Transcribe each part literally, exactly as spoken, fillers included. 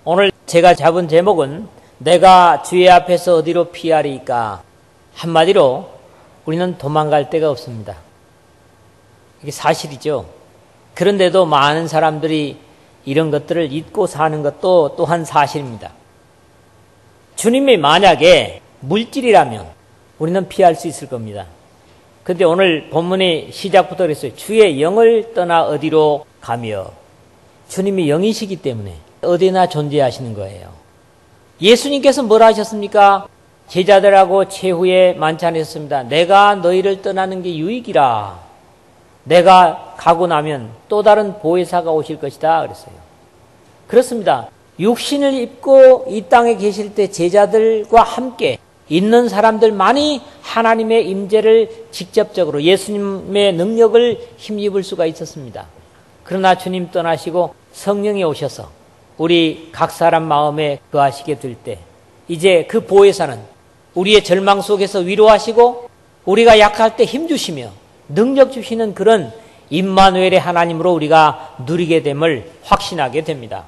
오늘 제가 잡은 제목은 내가 주의 앞에서 어디로 피하리까? 한마디로 우리는 도망갈 데가 없습니다. 이게 사실이죠. 그런데도 많은 사람들이 이런 것들을 잊고 사는 것도 또한 사실입니다. 주님이 만약에 물질이라면 우리는 피할 수 있을 겁니다. 그런데 오늘 본문의 시작부터 그랬어요. 주의 영을 떠나 어디로 가며. 주님이 영이시기 때문에 어디나 존재하시는 거예요. 예수님께서 뭘 하셨습니까? 제자들하고 최후에 만찬하셨습니다. 내가 너희를 떠나는 게 유익이라. 내가 가고 나면 또 다른 보혜사가 오실 것이다 그랬어요. 그렇습니다. 육신을 입고 이 땅에 계실 때 제자들과 함께 있는 사람들만이 하나님의 임재를 직접적으로 예수님의 능력을 힘입을 수가 있었습니다. 그러나 주님 떠나시고 성령이 오셔서 우리 각 사람 마음에 거하시게 될 때 이제 그 보혜사는 우리의 절망 속에서 위로하시고 우리가 약할 때 힘주시며 능력 주시는 그런 임마누엘의 하나님으로 우리가 누리게 됨을 확신하게 됩니다.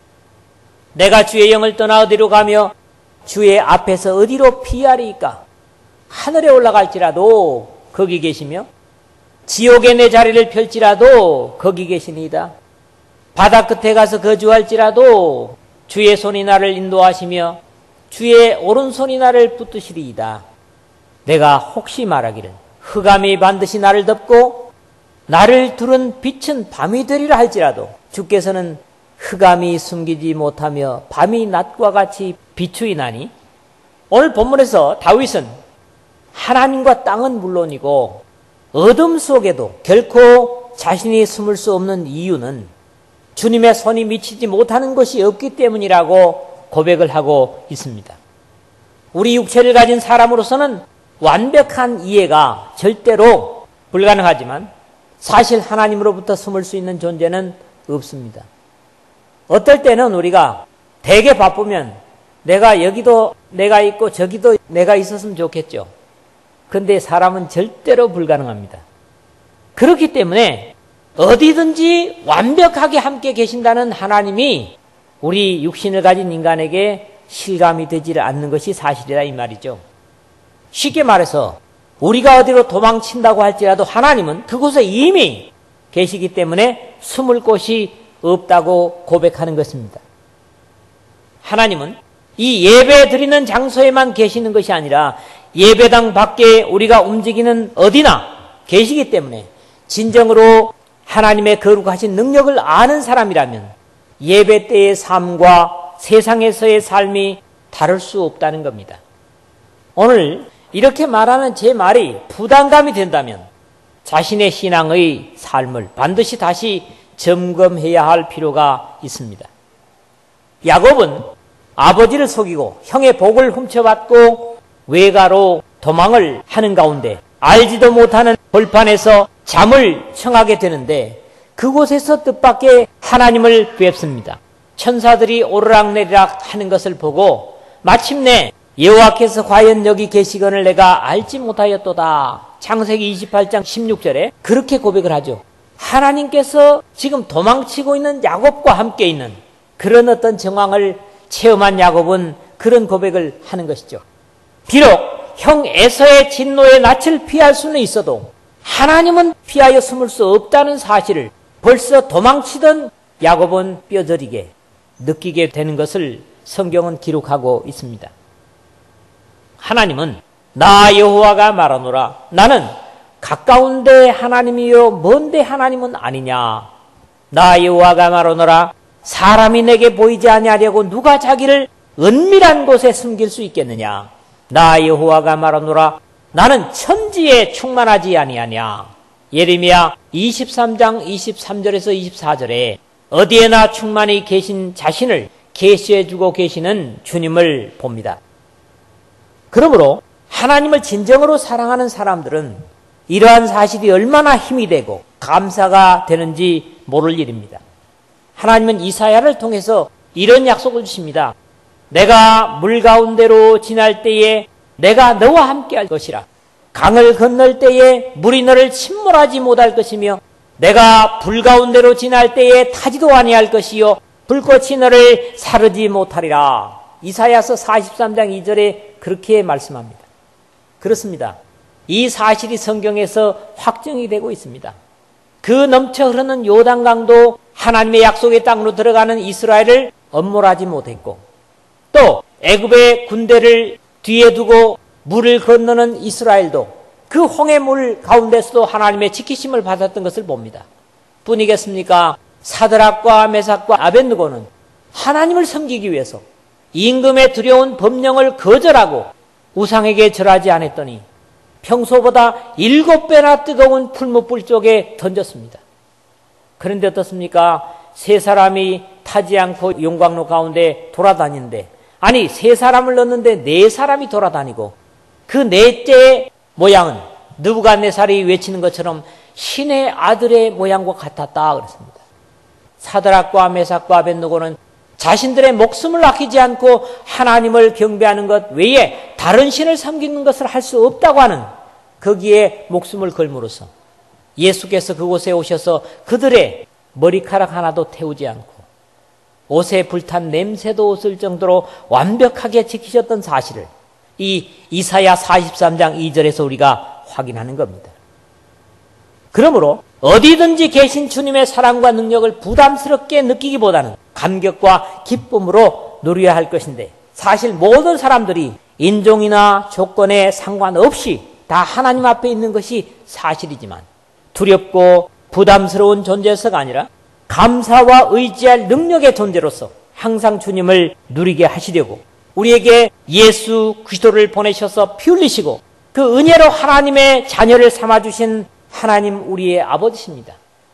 내가 주의 영을 떠나 어디로 가며 주의 앞에서 어디로 피하리까? 하늘에 올라갈지라도 거기 계시며 지옥에 내 자리를 펼지라도 거기 계시니이다. 바다 끝에 가서 거주할지라도 주의 손이 나를 인도하시며 주의 오른손이 나를 붙드시리이다. 내가 혹시 말하기를 흑암이 반드시 나를 덮고 나를 두른 빛은 밤이 되리라 할지라도 주께서는 흑암이 숨기지 못하며 밤이 낮과 같이 비추이나니. 오늘 본문에서 다윗은 하나님과 땅은 물론이고 어둠 속에도 결코 자신이 숨을 수 없는 이유는 주님의 손이 미치지 못하는 것이 없기 때문이라고 고백을 하고 있습니다. 우리 육체를 가진 사람으로서는 완벽한 이해가 절대로 불가능하지만 사실 하나님으로부터 숨을 수 있는 존재는 없습니다. 어떨 때는 우리가 되게 바쁘면 내가 여기도 내가 있고 저기도 내가 있었으면 좋겠죠. 그런데 사람은 절대로 불가능합니다. 그렇기 때문에 어디든지 완벽하게 함께 계신다는 하나님이 우리 육신을 가진 인간에게 실감이 되지 않는 것이 사실이다 이 말이죠. 쉽게 말해서 우리가 어디로 도망친다고 할지라도 하나님은 그곳에 이미 계시기 때문에 숨을 곳이 없다고 고백하는 것입니다. 하나님은 이 예배 드리는 장소에만 계시는 것이 아니라 예배당 밖에 우리가 움직이는 어디나 계시기 때문에 진정으로 하나님의 거룩하신 능력을 아는 사람이라면 예배 때의 삶과 세상에서의 삶이 다를 수 없다는 겁니다. 오늘 이렇게 말하는 제 말이 부담감이 된다면 자신의 신앙의 삶을 반드시 다시 점검해야 할 필요가 있습니다. 야곱은 아버지를 속이고 형의 복을 훔쳐받고 외가로 도망을 하는 가운데 알지도 못하는 벌판에서 잠을 청하게 되는데 그곳에서 뜻밖의 하나님을 뵙습니다. 천사들이 오르락내리락 하는 것을 보고 마침내 여호와께서 과연 여기 계시거늘 내가 알지 못하였도다. 창세기 이십팔 장 십육 절에 그렇게 고백을 하죠. 하나님께서 지금 도망치고 있는 야곱과 함께 있는 그런 어떤 정황을 체험한 야곱은 그런 고백을 하는 것이죠. 비록 형 에서의 진노의 낯을 피할 수는 있어도 하나님은 피하여 숨을 수 없다는 사실을 벌써 도망치던 야곱은 뼈저리게 느끼게 되는 것을 성경은 기록하고 있습니다. 하나님은 나 여호와가 말하노라 나는 가까운데 하나님이요 먼데 하나님은 아니냐. 나 여호와가 말하노라 사람이 내게 보이지 아니하려고 누가 자기를 은밀한 곳에 숨길 수 있겠느냐. 나 여호와가 말하노라 나는 천지에 충만하지 아니하냐. 예레미야 이십삼 장 이십삼 절에서 이십사 절에 어디에나 충만히 계신 자신을 계시해주고 계시는 주님을 봅니다. 그러므로 하나님을 진정으로 사랑하는 사람들은 이러한 사실이 얼마나 힘이 되고 감사가 되는지 모를 일입니다. 하나님은 이사야를 통해서 이런 약속을 주십니다. 내가 물 가운데로 지날 때에 내가 너와 함께 할 것이라. 강을 건널 때에 물이 너를 침몰하지 못할 것이며 내가 불 가운데로 지날 때에 타지도 아니할 것이요 불꽃이 너를 사르지 못하리라. 이사야서 사십삼 장 이 절에 그렇게 말씀합니다. 그렇습니다. 이 사실이 성경에서 확정이 되고 있습니다. 그 넘쳐 흐르는 요단강도 하나님의 약속의 땅으로 들어가는 이스라엘을 엄몰하지 못했고, 또 애굽의 군대를 뒤에 두고 물을 건너는 이스라엘도 그 홍해물 가운데서도 하나님의 지키심을 받았던 것을 봅니다. 뿐이겠습니까? 사드락과 메삭과 아벳느고는 하나님을 섬기기 위해서 임금의 두려운 법령을 거절하고 우상에게 절하지 않았더니 평소보다 일곱 배나 뜨거운 풀무불 쪽에 던졌습니다. 그런데 어떻습니까? 세 사람이 타지 않고 용광로 가운데 돌아다니는데, 아니 세 사람을 넣었는데 네 사람이 돌아다니고, 그 넷째의 모양은 느부갓네살이 외치는 것처럼 신의 아들의 모양과 같았다 그랬습니다. 사드락과 메삭과 아벳느고는 자신들의 목숨을 아끼지 않고 하나님을 경배하는 것 외에 다른 신을 섬기는 것을 할 수 없다고 하는, 거기에 목숨을 걸므로써 예수께서 그곳에 오셔서 그들의 머리카락 하나도 태우지 않고 옷에 불탄 냄새도 없을 정도로 완벽하게 지키셨던 사실을 이 이사야 사십삼 장 이 절에서 우리가 확인하는 겁니다. 그러므로 어디든지 계신 주님의 사랑과 능력을 부담스럽게 느끼기보다는 감격과 기쁨으로 누려야 할 것인데, 사실 모든 사람들이 인종이나 조건에 상관없이 다 하나님 앞에 있는 것이 사실이지만, 두렵고 부담스러운 존재서가 아니라 감사와 의지할 능력의 존재로서 항상 주님을 누리게 하시려고 우리에게 예수 그리스도를 보내셔서 피 흘리시고 그 은혜로 하나님의 자녀를 삼아주신 하나님 우리의 아버지십니다.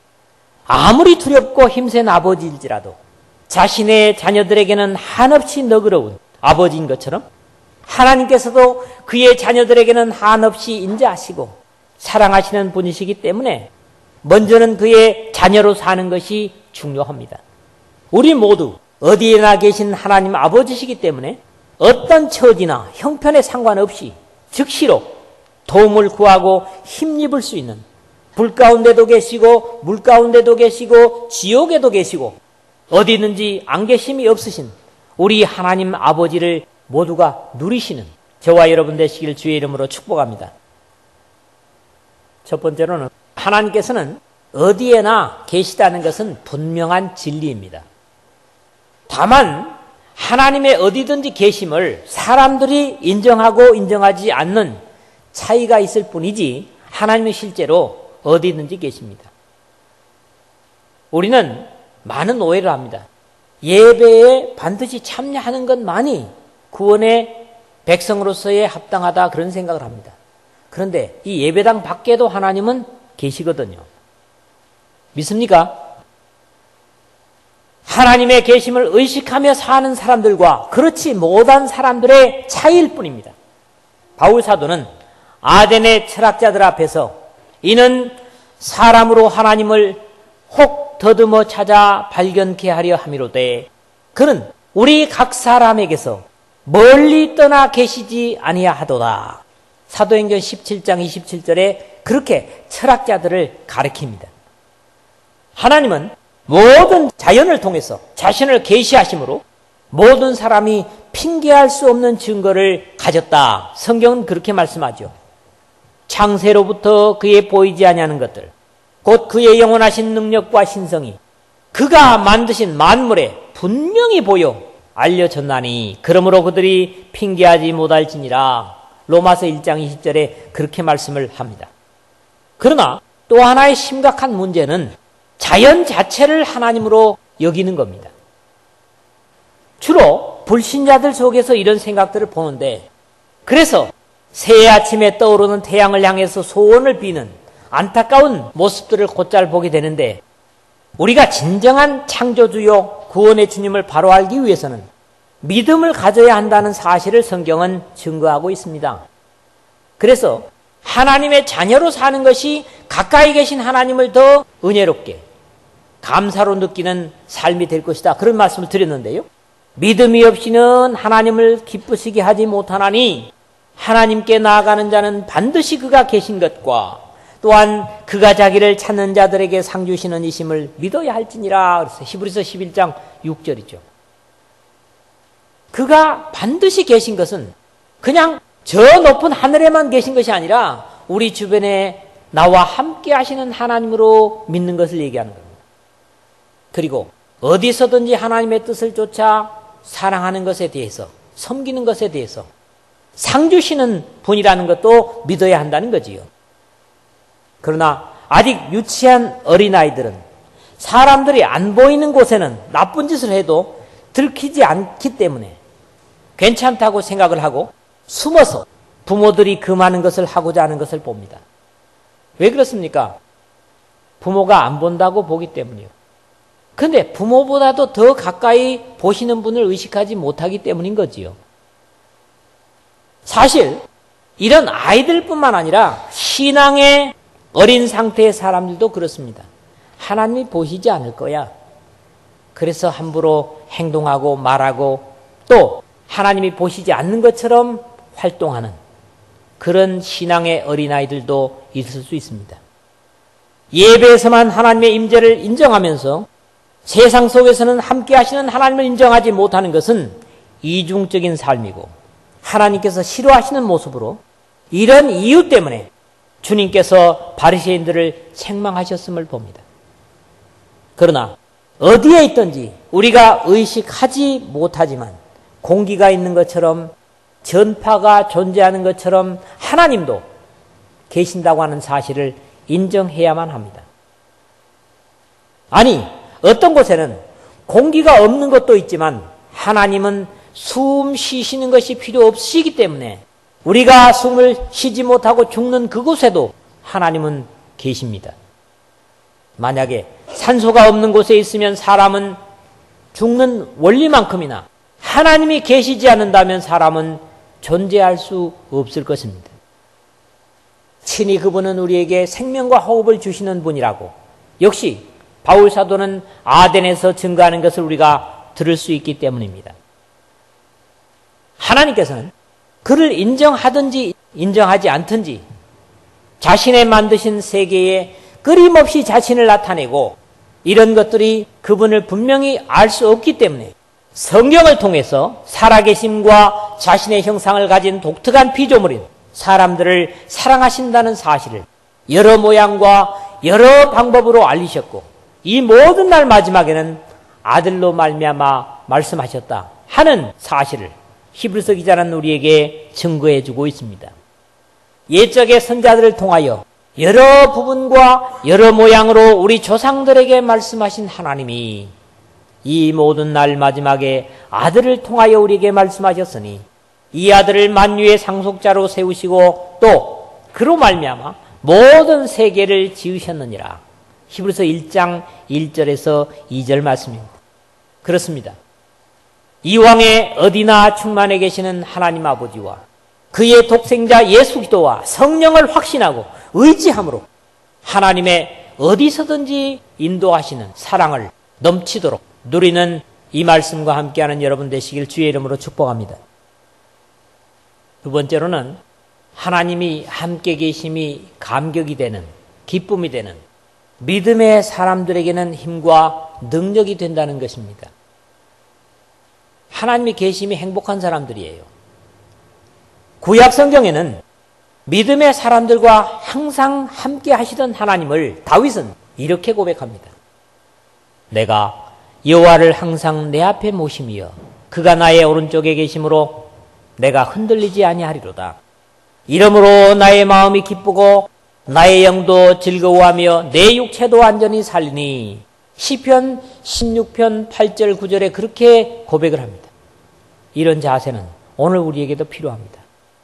아무리 두렵고 힘센 아버지일지라도 자신의 자녀들에게는 한없이 너그러운 아버지인 것처럼 하나님께서도 그의 자녀들에게는 한없이 인자하시고 사랑하시는 분이시기 때문에 먼저는 그의 자녀로 사는 것이 중요합니다. 우리 모두 어디에나 계신 하나님 아버지시기 때문에 어떤 처지나 형편에 상관없이 즉시로 도움을 구하고 힘입을 수 있는, 불 가운데도 계시고 물 가운데도 계시고 지옥에도 계시고 어디든지 안 계심이 없으신 우리 하나님 아버지를 모두가 누리시는 저와 여러분 되시길 주의 이름으로 축복합니다. 첫 번째로는 하나님께서는 어디에나 계시다는 것은 분명한 진리입니다. 다만 하나님의 어디든지 계심을 사람들이 인정하고 인정하지 않는 차이가 있을 뿐이지 하나님은 실제로 어디든지 계십니다. 우리는 많은 오해를 합니다. 예배에 반드시 참여하는 것만이 구원의 백성으로서의 합당하다, 그런 생각을 합니다. 그런데 이 예배당 밖에도 하나님은 계시거든요. 믿습니까? 하나님의 계심을 의식하며 사는 사람들과 그렇지 못한 사람들의 차이일 뿐입니다. 바울 사도는 아덴의 철학자들 앞에서 이는 사람으로 하나님을 혹 더듬어 찾아 발견케 하려 함이로되 그는 우리 각 사람에게서 멀리 떠나 계시지 아니하도다. 사도행전 십칠 장 이십칠 절에 그렇게 철학자들을 가리킵니다. 하나님은 모든 자연을 통해서 자신을 계시하심으로 모든 사람이 핑계할 수 없는 증거를 가졌다. 성경은 그렇게 말씀하죠. 창세로부터 그의 보이지 아니하는 것들, 곧 그의 영원하신 능력과 신성이 그가 만드신 만물에 분명히 보여 알려졌나니 그러므로 그들이 핑계하지 못할지니라. 로마서 일 장 이십 절에 그렇게 말씀을 합니다. 그러나 또 하나의 심각한 문제는 자연 자체를 하나님으로 여기는 겁니다. 주로 불신자들 속에서 이런 생각들을 보는데, 그래서 새해 아침에 떠오르는 태양을 향해서 소원을 비는 안타까운 모습들을 곧잘 보게 되는데, 우리가 진정한 창조주요 구원의 주님을 바로 알기 위해서는 믿음을 가져야 한다는 사실을 성경은 증거하고 있습니다. 그래서 하나님의 자녀로 사는 것이 가까이 계신 하나님을 더 은혜롭게 감사로 느끼는 삶이 될 것이다, 그런 말씀을 드렸는데요. 믿음이 없이는 하나님을 기쁘시게 하지 못하나니 하나님께 나아가는 자는 반드시 그가 계신 것과 또한 그가 자기를 찾는 자들에게 상 주시는 이심을 믿어야 할지니라. 그래서 히브리서 십일 장 육 절이죠. 그가 반드시 계신 것은 그냥 저 높은 하늘에만 계신 것이 아니라 우리 주변에 나와 함께 하시는 하나님으로 믿는 것을 얘기하는 겁니다. 그리고 어디서든지 하나님의 뜻을 쫓아 사랑하는 것에 대해서, 섬기는 것에 대해서 상 주시는 분이라는 것도 믿어야 한다는 거지요. 그러나 아직 유치한 어린아이들은 사람들이 안 보이는 곳에는 나쁜 짓을 해도 들키지 않기 때문에 괜찮다고 생각을 하고 숨어서 부모들이 금하는 것을 하고자 하는 것을 봅니다. 왜 그렇습니까? 부모가 안 본다고 보기 때문이요. 그런데 부모보다도 더 가까이 보시는 분을 의식하지 못하기 때문인 거지요. 사실 이런 아이들뿐만 아니라 신앙의 어린 상태의 사람들도 그렇습니다. 하나님이 보시지 않을 거야. 그래서 함부로 행동하고 말하고 또 하나님이 보시지 않는 것처럼 활동하는 그런 신앙의 어린아이들도 있을 수 있습니다. 예배에서만 하나님의 임재를 인정하면서 세상 속에서는 함께 하시는 하나님을 인정하지 못하는 것은 이중적인 삶이고 하나님께서 싫어하시는 모습으로 이런 이유 때문에 주님께서 바리새인들을 책망하셨음을 봅니다. 그러나 어디에 있든지 우리가 의식하지 못하지만 공기가 있는 것처럼 전파가 존재하는 것처럼 하나님도 계신다고 하는 사실을 인정해야만 합니다. 아니, 어떤 곳에는 공기가 없는 것도 있지만 하나님은 숨 쉬시는 것이 필요 없으시기 때문에 우리가 숨을 쉬지 못하고 죽는 그곳에도 하나님은 계십니다. 만약에 산소가 없는 곳에 있으면 사람은 죽는 원리만큼이나 하나님이 계시지 않는다면 사람은 존재할 수 없을 것입니다. 친히 그분은 우리에게 생명과 호흡을 주시는 분이라고 역시 바울 사도는 아덴에서 증거하는 것을 우리가 들을 수 있기 때문입니다. 하나님께서는 그를 인정하든지 인정하지 않든지 자신의 만드신 세계에 끊임없이 자신을 나타내고 이런 것들이 그분을 분명히 알 수 없기 때문에 성경을 통해서 살아계심과 자신의 형상을 가진 독특한 피조물인 사람들을 사랑하신다는 사실을 여러 모양과 여러 방법으로 알리셨고 이 모든 날 마지막에는 아들로 말미암아 말씀하셨다 하는 사실을 히브리서 기자는 우리에게 증거해주고 있습니다. 옛적의 선자들을 통하여 여러 부분과 여러 모양으로 우리 조상들에게 말씀하신 하나님이 이 모든 날 마지막에 아들을 통하여 우리에게 말씀하셨으니 이 아들을 만유의 상속자로 세우시고 또 그로 말미암아 모든 세계를 지으셨느니라. 히브리서 일 장 일 절에서 이 절 말씀입니다. 그렇습니다. 이왕에 어디나 충만해 계시는 하나님 아버지와 그의 독생자 예수 그리스도와 성령을 확신하고 의지함으로 하나님의 어디서든지 인도하시는 사랑을 넘치도록 누리는 이 말씀과 함께하는 여러분 되시길 주의 이름으로 축복합니다. 두 번째로는 하나님이 함께 계심이 감격이 되는, 기쁨이 되는 믿음의 사람들에게는 힘과 능력이 된다는 것입니다. 하나님이 계심이 행복한 사람들이에요. 구약 성경에는 믿음의 사람들과 항상 함께 하시던 하나님을 다윗은 이렇게 고백합니다. 내가 여호와를 항상 내 앞에 모심이여 그가 나의 오른쪽에 계심으로 내가 흔들리지 아니하리로다. 이러므로 나의 마음이 기쁘고 나의 영도 즐거워하며 내 육체도 완전히 살리니 시편 십육 편 팔 절 구 절에 그렇게 고백을 합니다. 이런 자세는 오늘 우리에게도 필요합니다.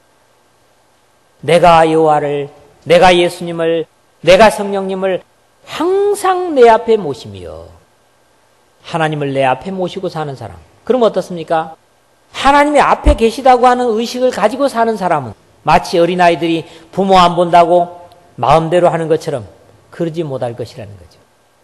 내가 여호와를, 내가 예수님을, 내가 성령님을 항상 내 앞에 모시며 하나님을 내 앞에 모시고 사는 사람. 그럼 어떻습니까? 하나님이 앞에 계시다고 하는 의식을 가지고 사는 사람은 마치 어린아이들이 부모 안 본다고 마음대로 하는 것처럼 그러지 못할 것이라는 거죠.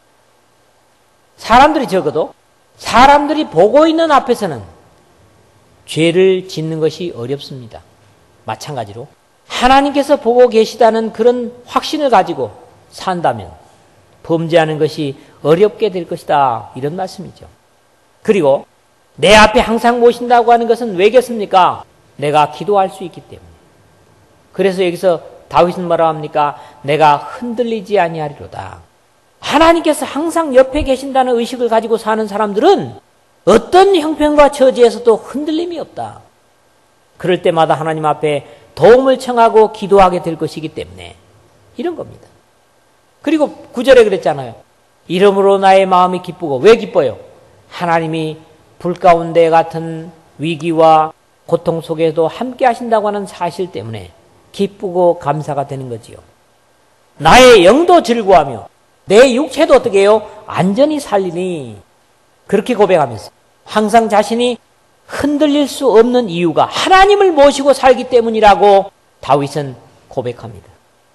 사람들이 적어도 사람들이 보고 있는 앞에서는 죄를 짓는 것이 어렵습니다. 마찬가지로 하나님께서 보고 계시다는 그런 확신을 가지고 산다면 범죄하는 것이 어렵게 될 것이다. 이런 말씀이죠. 그리고 내 앞에 항상 모신다고 하는 것은 왜겠습니까? 내가 기도할 수 있기 때문에. 그래서 여기서 다윗은 뭐라 합니까? 내가 흔들리지 아니하리로다. 하나님께서 항상 옆에 계신다는 의식을 가지고 사는 사람들은 어떤 형편과 처지에서도 흔들림이 없다. 그럴 때마다 하나님 앞에 도움을 청하고 기도하게 될 것이기 때문에 이런 겁니다. 그리고 구절에 그랬잖아요. 이름으로 나의 마음이 기쁘고. 왜 기뻐요? 하나님이 불 가운데 같은 위기와 고통 속에도 함께 하신다고 하는 사실 때문에 기쁘고 감사가 되는 거지요. 나의 영도 즐거워하며 내 육체도 어떻게 해요? 안전히 살리니. 그렇게 고백하면서 항상 자신이 흔들릴 수 없는 이유가 하나님을 모시고 살기 때문이라고 다윗은 고백합니다.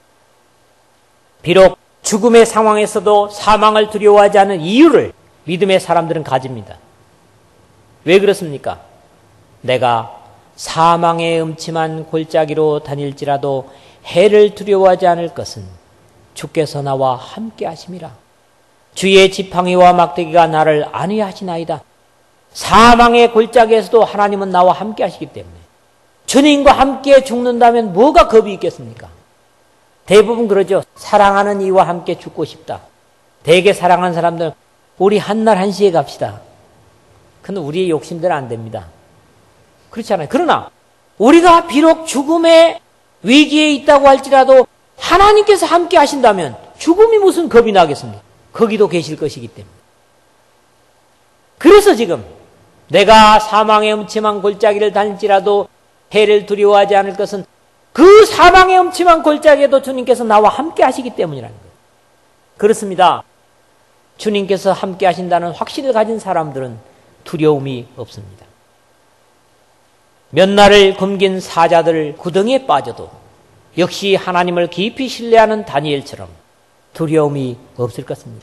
비록 죽음의 상황에서도 사망을 두려워하지 않는 이유를 믿음의 사람들은 가집니다. 왜 그렇습니까? 내가 사망의 음침한 골짜기로 다닐지라도 해를 두려워하지 않을 것은 주께서 나와 함께 하심이라. 주의 지팡이와 막대기가 나를 안위하시나이다. 사망의 골짜기에서도 하나님은 나와 함께 하시기 때문에 주님과 함께 죽는다면 뭐가 겁이 있겠습니까? 대부분 그러죠. 사랑하는 이와 함께 죽고 싶다. 되게 사랑하는 사람들은 우리 한날 한시에 갑시다. 근데 우리의 욕심대로 안 됩니다. 그렇지 않아요. 그러나 우리가 비록 죽음의 위기에 있다고 할지라도 하나님께서 함께 하신다면 죽음이 무슨 겁이 나겠습니까? 거기도 계실 것이기 때문에. 그래서 지금 내가 사망의 음침한 골짜기를 다닐지라도 해를 두려워하지 않을 것은 그 사망의 음침한 골짜기에도 주님께서 나와 함께 하시기 때문이라는 거예요. 그렇습니다. 주님께서 함께 하신다는 확신을 가진 사람들은 두려움이 없습니다. 몇 날을 굶긴 사자들 구덩이에 빠져도 역시 하나님을 깊이 신뢰하는 다니엘처럼 두려움이 없을 것입니다.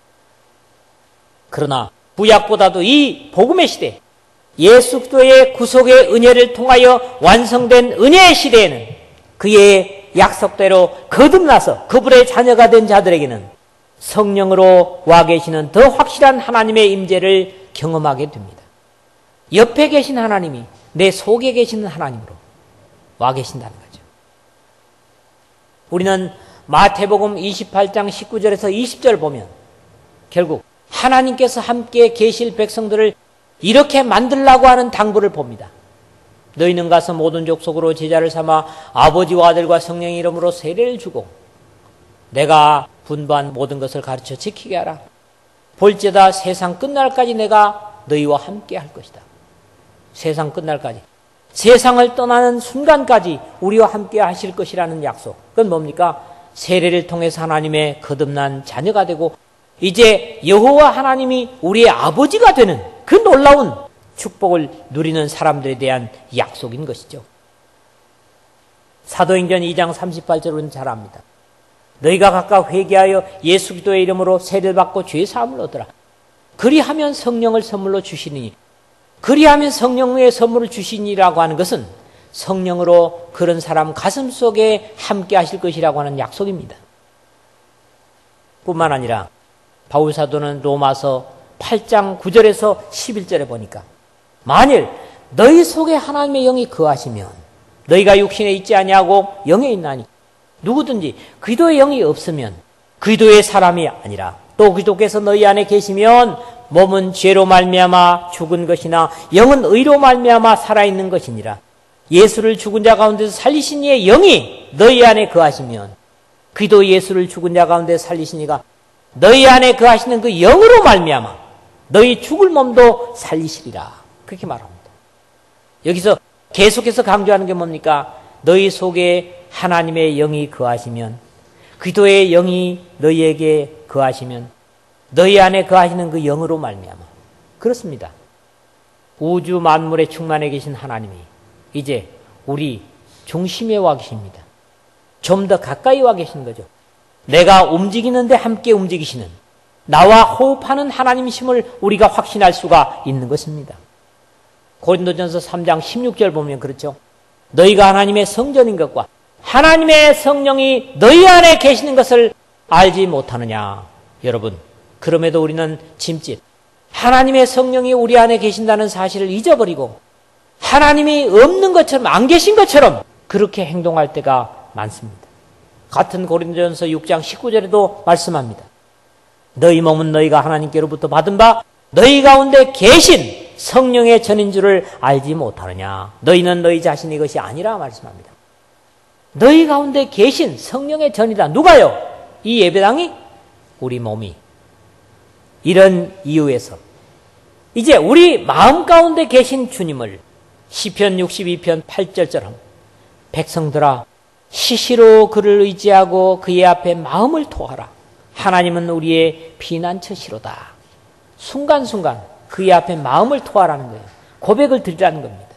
그러나 구약보다도 이 복음의 시대, 예수 그리스도의 구속의 은혜를 통하여 완성된 은혜의 시대에는 그의 약속대로 거듭나서 그분의 자녀가 된 자들에게는 성령으로 와 계시는 더 확실한 하나님의 임재를 경험하게 됩니다. 옆에 계신 하나님이 내 속에 계시는 하나님으로 와 계신다는 거죠. 우리는 마태복음 이십팔 장 십구 절에서 이십 절 보면 결국 하나님께서 함께 계실 백성들을 이렇게 만들라고 하는 당부를 봅니다. 너희는 가서 모든 족속으로 제자를 삼아 아버지와 아들과 성령의 이름으로 세례를 주고 내가 분부한 모든 것을 가르쳐 지키게 하라. 볼지어다 세상 끝날까지 내가 너희와 함께 할 것이다. 세상 끝날까지. 세상을 떠나는 순간까지 우리와 함께 하실 것이라는 약속. 그건 뭡니까? 세례를 통해서 하나님의 거듭난 자녀가 되고 이제 여호와 하나님이 우리의 아버지가 되는 그 놀라운 축복을 누리는 사람들에 대한 약속인 것이죠. 사도행전 이 장 삼십팔 절은 잘 압니다. 너희가 각각 회개하여 예수 그리스도의 이름으로 세례를 받고 죄 사함을 얻으라. 그리하면 성령을 선물로 주시니 그리하면 성령의 선물을 주시니라고 하는 것은 성령으로 그런 사람 가슴 속에 함께 하실 것이라고 하는 약속입니다. 뿐만 아니라 바울 사도는 로마서 팔 장 구 절에서 십일 절에 보니까 만일 너희 속에 하나님의 영이 거하시면 너희가 육신에 있지 아니하고 영에 있나니 누구든지 그리스도의 영이 없으면 그리스도의 사람이 아니라 또 그리스도께서 너희 안에 계시면 몸은 죄로 말미암아 죽은 것이나 영은 의로 말미암아 살아있는 것이니라. 예수를 죽은 자 가운데서 살리신 이의 영이 너희 안에 거하시면 그리스도 예수를 죽은 자 가운데서 살리신 이가 너희 안에 거하시는 그 영으로 말미암아 너희 죽을 몸도 살리시리라. 그렇게 말합니다. 여기서 계속해서 강조하는 게 뭡니까? 너희 속에 하나님의 영이 거하시면 그리스도의 영이 너희에게 거하시면 너희 안에 거하시는 그 영으로 말미암아. 그렇습니다. 우주 만물에 충만해 계신 하나님이 이제 우리 중심에 와 계십니다. 좀 더 가까이 와 계신 거죠. 내가 움직이는데 함께 움직이시는 나와 호흡하는 하나님이심을 우리가 확신할 수가 있는 것입니다. 고린도전서 삼 장 십육 절 보면 그렇죠. 너희가 하나님의 성전인 것과 하나님의 성령이 너희 안에 계시는 것을 알지 못하느냐. 여러분, 그럼에도 우리는 짐짓 하나님의 성령이 우리 안에 계신다는 사실을 잊어버리고 하나님이 없는 것처럼, 안 계신 것처럼 그렇게 행동할 때가 많습니다. 같은 고린도전서 육 장 십구 절에도 말씀합니다. 너희 몸은 너희가 하나님께로부터 받은 바 너희 가운데 계신 성령의 전인 줄을 알지 못하느냐. 너희는 너희 자신의 것이 아니라 말씀합니다. 너희 가운데 계신 성령의 전이다. 누가요? 이 예배당이? 우리 몸이. 이런 이유에서 이제 우리 마음 가운데 계신 주님을 시편 육십이 편 팔 절처럼 백성들아 시시로 그를 의지하고 그의 앞에 마음을 토하라. 하나님은 우리의 피난처시로다. 순간순간 그의 앞에 마음을 토하라는 거예요. 고백을 드리라는 겁니다.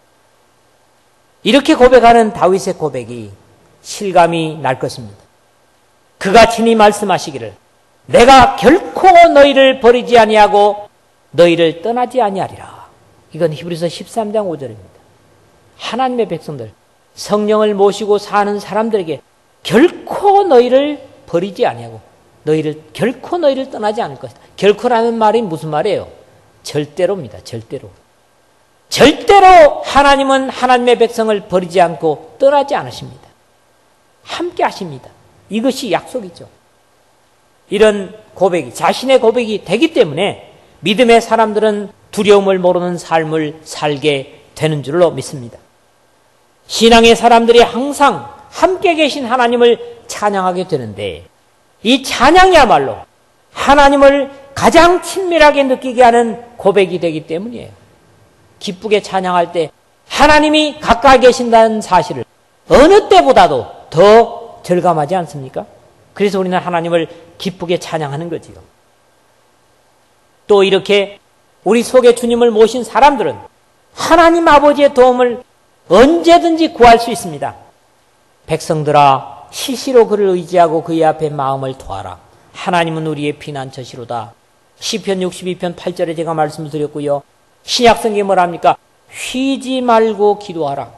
이렇게 고백하는 다윗의 고백이 실감이 날 것입니다. 그가 친히 말씀하시기를 내가 결코 너희를 버리지 아니하고 너희를 떠나지 아니하리라. 이건 히브리서 십삼 장 오 절입니다. 하나님의 백성들, 성령을 모시고 사는 사람들에게 결코 너희를 버리지 아니하고 너희를 결코 너희를 떠나지 않을 것이다. 결코라는 말이 무슨 말이에요? 절대로입니다. 절대로. 절대로 하나님은 하나님의 백성을 버리지 않고 떠나지 않으십니다. 함께 하십니다. 이것이 약속이죠. 이런 고백이, 자신의 고백이 되기 때문에 믿음의 사람들은 두려움을 모르는 삶을 살게 되는 줄로 믿습니다. 신앙의 사람들이 항상 함께 계신 하나님을 찬양하게 되는데 이 찬양이야말로 하나님을 가장 친밀하게 느끼게 하는 고백이 되기 때문이에요. 기쁘게 찬양할 때 하나님이 가까이 계신다는 사실을 어느 때보다도 더 절감하지 않습니까? 그래서 우리는 하나님을 기쁘게 찬양하는 거지요. 또 이렇게 우리 속에 주님을 모신 사람들은 하나님 아버지의 도움을 언제든지 구할 수 있습니다. 백성들아 시시로 그를 의지하고 그의 앞에 마음을 토하라. 하나님은 우리의 피난처시로다. 시편 육십이 편 팔 절에 제가 말씀을 드렸고요. 신약성경이 뭐랍니까? 쉬지 말고 기도하라.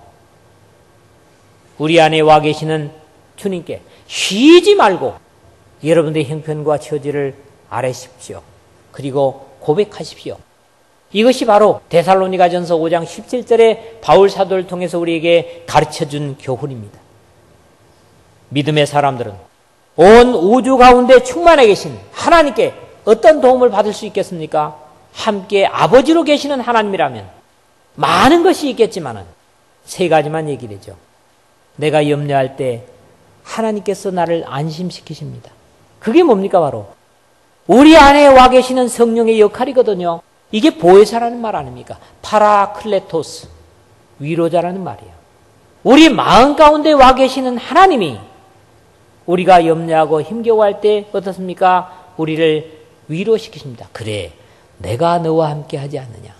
우리 안에 와 계시는 주님께 쉬지 말고 여러분들의 형편과 처지를 아뢰십시오. 그리고 고백하십시오. 이것이 바로 데살로니가전서 오 장 십칠 절에 바울 사도를 통해서 우리에게 가르쳐준 교훈입니다. 믿음의 사람들은 온 우주 가운데 충만해 계신 하나님께 어떤 도움을 받을 수 있겠습니까? 함께 아버지로 계시는 하나님이라면 많은 것이 있겠지만 세 가지만 얘기되죠. 내가 염려할 때 하나님께서 나를 안심시키십니다. 그게 뭡니까? 바로 우리 안에 와 계시는 성령의 역할이거든요. 이게 보혜사라는 말 아닙니까? 파라클레토스, 위로자라는 말이에요. 우리 마음 가운데 와 계시는 하나님이 우리가 염려하고 힘겨워할 때 어떻습니까? 우리를 위로시키십니다. 그래, 내가 너와 함께 하지 않느냐.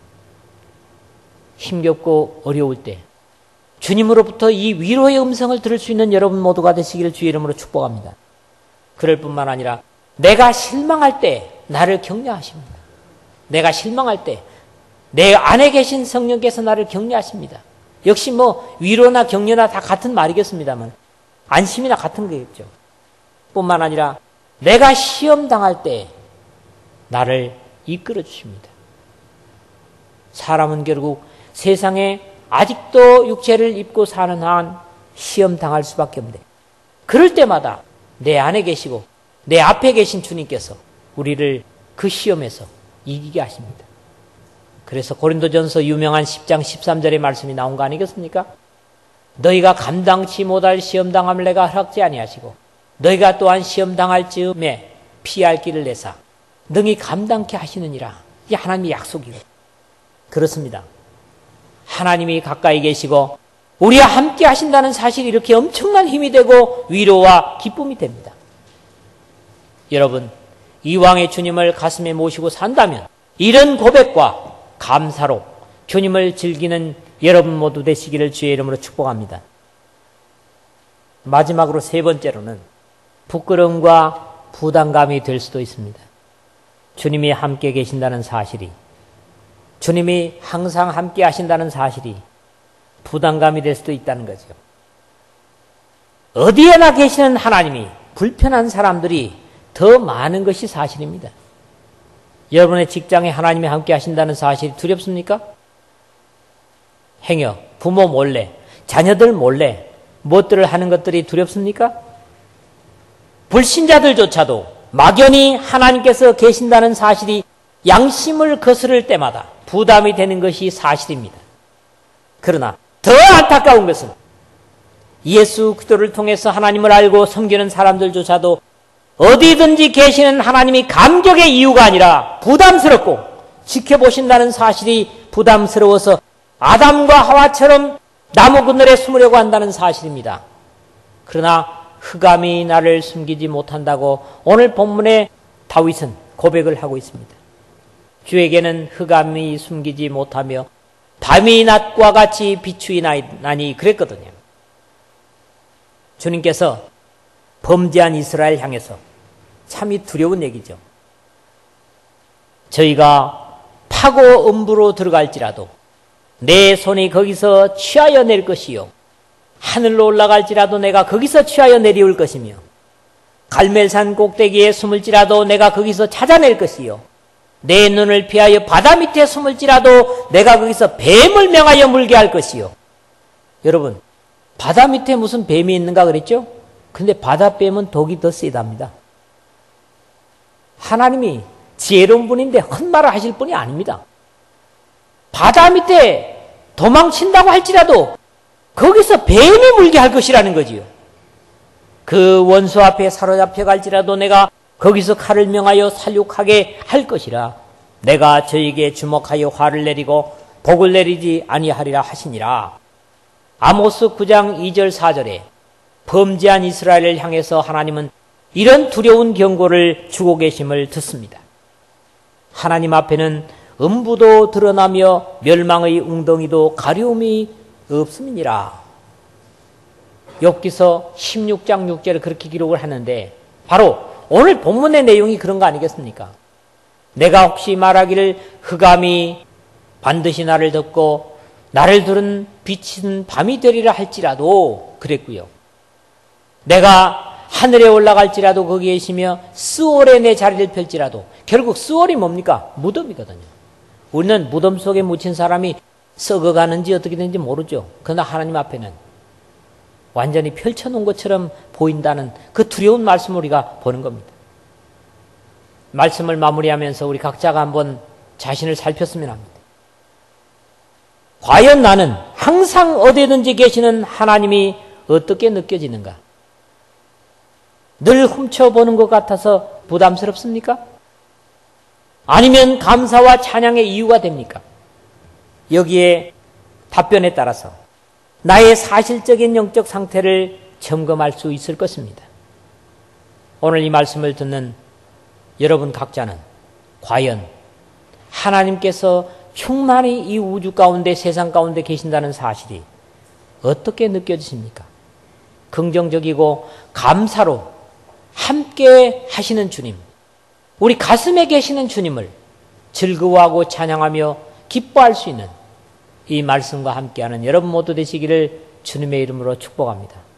힘겹고 어려울 때 주님으로부터 이 위로의 음성을 들을 수 있는 여러분 모두가 되시기를 주의 이름으로 축복합니다. 그럴 뿐만 아니라 내가 실망할 때 나를 격려하십니다. 내가 실망할 때 내 안에 계신 성령께서 나를 격려하십니다. 역시 뭐 위로나 격려나 다 같은 말이겠습니다만 안심이나 같은 거겠죠. 뿐만 아니라 내가 시험 당할 때 나를 이끌어 주십니다. 사람은 결국 세상에 아직도 육체를 입고 사는 한 시험 당할 수밖에 없는데 그럴 때마다 내 안에 계시고 내 앞에 계신 주님께서 우리를 그 시험에서 이기게 하십니다. 그래서 고린도전서 유명한 십 장 십삼 절의 말씀이 나온 거 아니겠습니까? 너희가 감당치 못할 시험 당함을 내가 허락지 아니하시고 너희가 또한 시험 당할 즈음에 피할 길을 내사 능히 감당케 하시느니라. 이게 하나님의 약속이고 그렇습니다. 하나님이 가까이 계시고 우리와 함께 하신다는 사실이 이렇게 엄청난 힘이 되고 위로와 기쁨이 됩니다. 여러분, 이왕의 주님을 가슴에 모시고 산다면 이런 고백과 감사로 주님을 즐기는 여러분 모두 되시기를 주의 이름으로 축복합니다. 마지막으로 세 번째로는 부끄러움과 부담감이 될 수도 있습니다. 주님이 함께 계신다는 사실이, 주님이 항상 함께 하신다는 사실이 부담감이 될 수도 있다는 거죠. 어디에나 계시는 하나님이 불편한 사람들이 더 많은 것이 사실입니다. 여러분의 직장에 하나님이 함께 하신다는 사실이 두렵습니까? 행여 부모 몰래, 자녀들 몰래 무엇들을 하는 것들이 두렵습니까? 불신자들조차도 막연히 하나님께서 계신다는 사실이 양심을 거스를 때마다 부담이 되는 것이 사실입니다. 그러나 더 안타까운 것은 예수 그리스도를 통해서 하나님을 알고 섬기는 사람들조차도 어디든지 계시는 하나님이 감격의 이유가 아니라 부담스럽고 지켜보신다는 사실이 부담스러워서 아담과 하와처럼 나무 그늘에 숨으려고 한다는 사실입니다. 그러나 흑암이 나를 숨기지 못한다고 오늘 본문에 다윗은 고백을 하고 있습니다. 주에게는 흑암이 숨기지 못하며 밤이 낮과 같이 비추이나니 그랬거든요. 주님께서 범죄한 이스라엘 향해서 참이 두려운 얘기죠. 저희가 파고 음부로 들어갈지라도 내 손이 거기서 취하여 낼 것이요 하늘로 올라갈지라도 내가 거기서 취하여 내려올 것이며 갈멜산 꼭대기에 숨을지라도 내가 거기서 찾아낼 것이요 내 눈을 피하여 바다 밑에 숨을지라도 내가 거기서 뱀을 명하여 물게 할 것이요. 여러분, 바다 밑에 무슨 뱀이 있는가 그랬죠? 근데 바다뱀은 독이 더 세답니다. 하나님이 지혜로운 분인데 헛말을 하실 분이 아닙니다. 바다 밑에 도망친다고 할지라도 거기서 뱀이 물게 할 것이라는 거지요. 그 원수 앞에 사로잡혀 갈지라도 내가 거기서 칼을 명하여 살육하게 할 것이라 내가 저에게 주목하여 화를 내리고 복을 내리지 아니하리라 하시니라. 아모스 구 장 이 절 사 절에 범죄한 이스라엘을 향해서 하나님은 이런 두려운 경고를 주고 계심을 듣습니다. 하나님 앞에는 음부도 드러나며 멸망의 웅덩이도 가려움이 없음이니라. 욥기서 십육 장 육 절에 그렇게 기록을 하는데 바로 오늘 본문의 내용이 그런 거 아니겠습니까? 내가 혹시 말하기를 흑암이 반드시 나를 덮고 나를 두른 빛은 밤이 되리라 할지라도 그랬고요. 내가 하늘에 올라갈지라도 거기에 있으며 스올에 내 자리를 펼지라도 결국 스올이 뭡니까? 무덤이거든요. 우리는 무덤 속에 묻힌 사람이 썩어가는지 어떻게 되는지 모르죠. 그러나 하나님 앞에는 완전히 펼쳐놓은 것처럼 보인다는 그 두려운 말씀을 우리가 보는 겁니다. 말씀을 마무리하면서 우리 각자가 한번 자신을 살폈으면 합니다. 과연 나는 항상 어디든지 계시는 하나님이 어떻게 느껴지는가? 늘 훔쳐보는 것 같아서 부담스럽습니까? 아니면 감사와 찬양의 이유가 됩니까? 여기에 답변에 따라서 나의 사실적인 영적 상태를 점검할 수 있을 것입니다. 오늘 이 말씀을 듣는 여러분 각자는 과연 하나님께서 충만히 이 우주 가운데 세상 가운데 계신다는 사실이 어떻게 느껴지십니까? 긍정적이고 감사로 함께 하시는 주님, 우리 가슴에 계시는 주님을 즐거워하고 찬양하며 기뻐할 수 있는 이 말씀과 함께하는 여러분 모두 되시기를 주님의 이름으로 축복합니다.